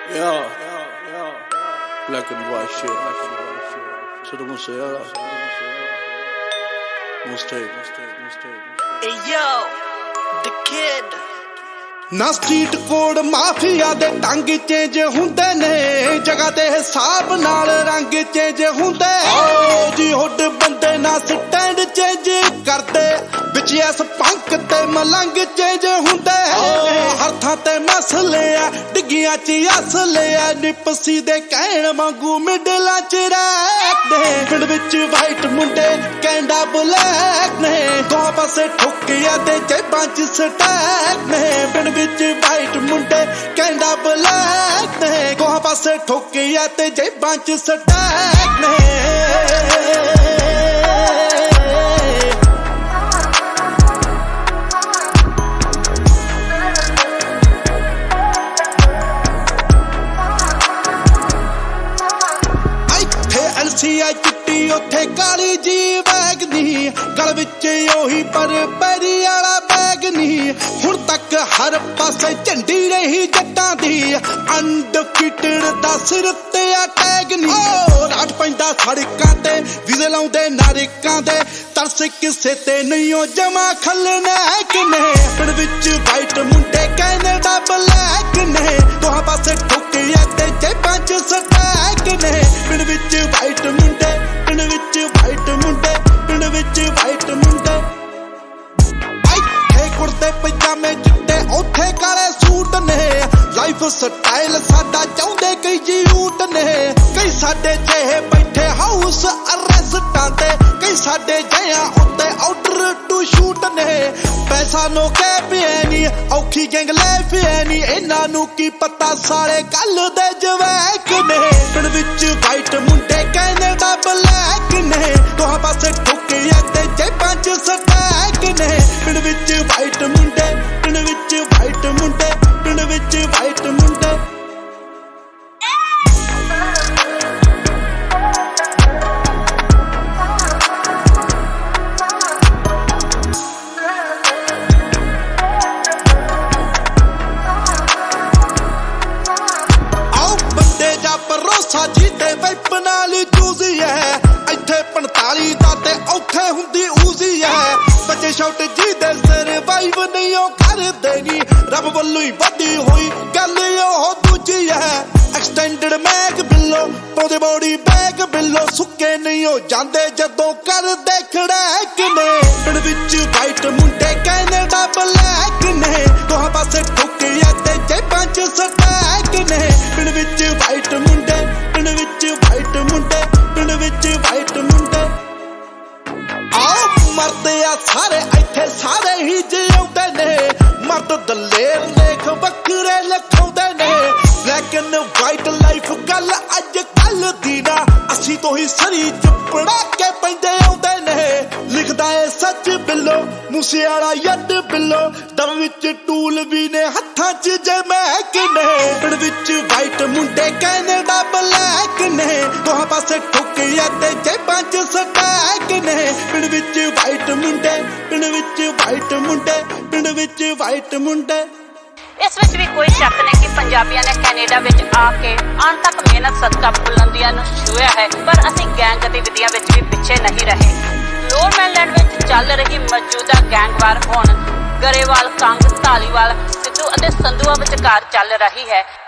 Yeah, black and white shit. So the Musayala. Mustake. Hey yo, the kid. ਨਾ street code mafia ਦੇ ਟੰਗ change ਹੁੰਦੇ ਨੇ, ਜਗ੍ਹਾ ਦੇ ਹਿਸਾਬ ਨਾਲ ਰੰਗ ਚੇਂਜ ਹੁੰਦੇ। ਓ ਜੀ ਹੁੱਡ ਬੰਦੇ ਨਾ ਸਟੈਂਡ ਚੇਂਜ ਕਰਦੇ, ਵਿੱਚ ਐਸ ਪੰਕ ਤੇ ਮਲੰਗ ਚੇਂਜ ਹੁੰਦੇ। ਹਰ ਥਾਂ ਤੇ ਮਸਲੇ ਆ, ਡਿੱਗੀਆਂ ਚ ਅਸਲੇ ਆ, ਨਿਪਸੀ ਦੇ ਕਹਿਣ ਵਾਂਗੂ ਮਿਡਲਾਂ ਚ ਰਹਿੰਦੇ। ਪਿੰਡ ਵਿੱਚ ਵਾਈਟ ਮੁੰਡੇ ਕੈਂਡਾ ਬਲੈਕ ਨੇ, ਦੋ ਪਾਸੇ ਠੁੱਕਿਆ ਤੇ ਜੇਬਾਂ ਚ ਸਟੈਕ ਨੇ। ਪਿੰਡ ਵਿੱਚ ਵਾਈਟ ਮੁੰਡੇ ਕੈਂਡਾ ਬਲੈਕ ਨੇ, ਦੋ ਪਾਸੇ ਠੁੱਕਿਆ ਤੇ ਜੇਬਾਂ ਚ ਸਟੈਕ ਨੇ। ਐਲਸੀਆ ਚਿੱਟੀ ਉੱਥੇ ਕਾਲੀ ਜੀ ਬੈਗ ਨੀ, ਗਲ ਵਿੱਚ ਉਹੀ ਪਰ ਪੈਰੀ ਵਾਲਾ ਬੈਗ ਨੀ। ਹੁਣ ਤੱਕ ਹਰ ਪਾਸੇ ਝੰਡੀ ਰਹੀ ਜੱਟਾਂ ਦੀ, ਅਨਡਿਫੀਟਡ ਦਾ ਸਿਰ ਤੇ ਆ ਟੈਗ ਨੀ। ਰਾਟ ਪੈਂਦਾ ਸੜਕਾਂ ਤੇ, ਵੀਜ਼ੇ ਲਾਉਂਦੇ ਨਾਰਿਕਾਂ ਦੇ, ਤਰਸ ਕਿਸੇ ਤੇ ਨਹੀਂ ਉਹ ਜਮਾ ਖਲਨੈਕ ਨੇ। ਪਿੰਡ ਵਿੱਚ ਵਾਈਟ ਮੁੰਡੇ ਕੈਨੇਡਾ ਬਲੈਕ ਨੇ, ਦੋਹਾਂ ਪਾਸੇ ਠੁੱਕਿਆ ਤੇ ਜੇਬਾਂ ਚ ਸਟੈਕ ਨੇ। ਪਿੰਡ ਵਿੱਚ ਵਾਈਟ ਮੁੰਡੇ, ਪਿੰਡ ਵਿੱਚ ਵਾਈਟ ਮੁੰਡੇ, ਪਿੰਡ ਵਿੱਚ ਵਾਈਟ ਮੁੰਡੇ। ਇੱਥੇ ਕੁੜਤੇ ਪਜਾਮੇ ਚਿੱਟੇ, ਉੱਥੇ ਕਾਲੇ ਸੂਟ ਨੇ, ਲਾਈਫ ਸਟਾਈਲ ਸਾਡਾ ਚਾਹੁੰਦੇ ਕਈ ਯੂਟ ਨੇ। ਕਈ ਸਾਡੇ ਜਿਹੇ ਬੈਠੇ ਹਾਊਸ ਅਰੈਸਟਾਂ ਤੇ, ਕਈ ਸਾਡੇ ਜਿਹਾਂ ਉੱਤੇ ਆਰਡਰ ਟੂ ਸ਼ੂਟ ਨੇ। ਪੈਸਾ ਨੋ ਕਹਿ ਪਿਆ ਨੀ, ਔਖੀ ਗੈਂਗ ਲੈ ਪਿਆ ਨੀ, ਇਹਨਾਂ ਨੂੰ ਕੀ ਪਤਾ ਸਾਲੇ ਕੱਲ ਦੇ ਜਵੈਕ ਨੇ। ਪਿੰਡ ਵਿੱਚ ਵਾਈਟ ਮੁੰਡੇ ਕੈਨੇਡਾ ਬਲੈਕ ਨੇ, ਦੋਹਾਂ ਪਾਸੇ ਠੁੱਕਿਆ ਤੇ ਜੇਬਾਂ ਚ ਸਟੈਕ ਨੇ। ਪਿੰਡ ਵਿੱਚ ਵਾਈਟ ਮੁੰਡੇ, ਪਿੰਡ ਵਿੱਚ ਵਾਈਟ ਮੁੰਡੇ, ਪਿੰਡ ਵਿੱਚ ਵਾਈਟ ਮੁੰਡੇ। ਭਰੋਸਾ ਜੀਤੇ ਵੈਪ ਨਾਲ ਜੂਜ਼ੀ ਹੈ, ਇੱਥੇ 45 ਦਾ ਤੇ ਔਖੇ ਹੁੰਦੀ ਊਜ਼ੀ ਹੈ। ਬੱਚੇ ਸ਼ਾਟ ਜੀ ਦੇ ਸਰਵਾਈਵ ਨਹੀਂ ਉਹ ਕਰਦੇ ਨੀ, ਰੱਬ ਵੱਲੋਂ ਹੀ ਵੱਡੀ ਹੋਈ ਗੱਲ ਉਹ ਦੂਜੀ ਹੈ। ਐਕਸਟੈਂਡਡ ਮੈਗ ਬਿੱਲੋ ਪਾਉਂਦੇ ਬੋਡੀ ਬੈਗ ਬਿੱਲੋ, ਸੁੱਕੇ ਨਹੀਂ ਉਹ ਜਾਂਦੇ ਜਦੋਂ ਕਰਦੇ ਖੜੈਕ ਨੇ। ਪਿੰਡ ਵਿੱਚ ਵਾਈਟ ਮੁੰਡੇ ਕੈਨੇਡਾ ਬਲੈਕ ਨੇ, ਦੋਹਾਂ ਪਾਸੇ ਠੁੱਕਿਆ ਤੇ ਜੇਬਾਂ ਚ ਸਟੈਕ ਨੇ। ਪਿੰਡ ਵਿੱਚ ਵਾਈਟ ਮੁੰਡੇ, ਪਿੰਡ ਵਿੱਚ ਵਾਈਟ ਮੁੰਡੇ, ਪਿੰਡ ਵਿੱਚ ਵਾਈਟ ਮੁੰਡੇ। ਆਓ ਮਰਦੇ ਆ ਸਾਰੇ ਇੱਥੇ ਸਾਰੇ ਹੀ ਜਿਉਂਦੇ ਨੇ, ਮਰਦ ਦਲੇਰ ਲੇਖ ਵੱਖਰੇ ਲਿਖਾਉਂਦੇ ਨੇ। ਬਲੈਕ ਐਂਡ ਵਾਈਟ ਲਾਈਫ ਗੱਲ ਅੱਜ ਕੱਲ ਦੀ ਨਾ, ਅਸੀਂ ਤੋਂ ਹੀ ਸਰੀ ਚਪੜਾ ਕੇ ਪੈਂਦੇ ਆਉਂਦੇ ਨੇ। ਲਿਖਦਾ ਏ ਸੱਚ ਬਿੱਲੋ, ਮੂਸੇਵਾਲਾ ਯੱਡ ਬਿੱਲੋ, ਦਮ ਵਿੱਚ ਟੂਲ ਵੀ ਨੇ ਹੱਥਾਂ ਚ ਜਮੈਕ ਨੇ। ਪਿੰਡ ਵਿੱਚ ਵਾਈਟ ਮੁੰਡੇ ਕੈਨੇਡਾ ਬਲੈਕ ਨੇ, ਦੋਹਾਂ ਪਾਸੇ ਠੁੱਕਿਆ ਤੇ ਜੇਬਾਂ ਚ ਸਟੈਕ ਨੇ। ਪਿੰਡ ਵਿੱਚ ਵਾਈਟ ਮੁੰਡੇ, ਪਿੰਡ ਵਿੱਚ ਵਾਈਟ ਮੁੰਡੇ, ਪਿੰਡ ਵਿੱਚ ਵਾਈਟ ਮੁੰਡੇ। ਇਸ ਵਿੱਚ ਵੀ ਕੋਈ ਸ਼ੱਕ ਨਹੀਂ ਕਿ ਪੰਜਾਬੀਆਂ ਨੇ ਕੈਨੇਡਾ ਵਿੱਚ ਆ ਕੇ ਅਣਥੱਕ ਮਿਹਨਤ ਸਦਕਾ ਬੁਲੰਦੀਆਂ ਨੂੰ ਛੂਹਿਆ ਹੈ, ਪਰ ਅਸੀਂ ਗੈਂਗ ਗਤੀਵਿਧੀਆਂ ਵਿੱਚ ਵੀ ਪਿੱਛੇ ਨਹੀਂ ਰਹੇ। ਲੋਅਰਮੈਨਲੈਂਡ ਵਿੱਚ ਚੱਲ ਰਹੀ ਮੌਜੂਦਾ ਗੈਂਗਵਾਰ ਹੁਣ ਗਰੇਵਾਲ, ਕੰਗ, ਧਾਲੀਵਾਲ, ਸਿੱਧੂ ਅਤੇ ਸੰਧੂਆ ਵਿਚਕਾਰ ਚੱਲ ਰਹੀ ਹੈ।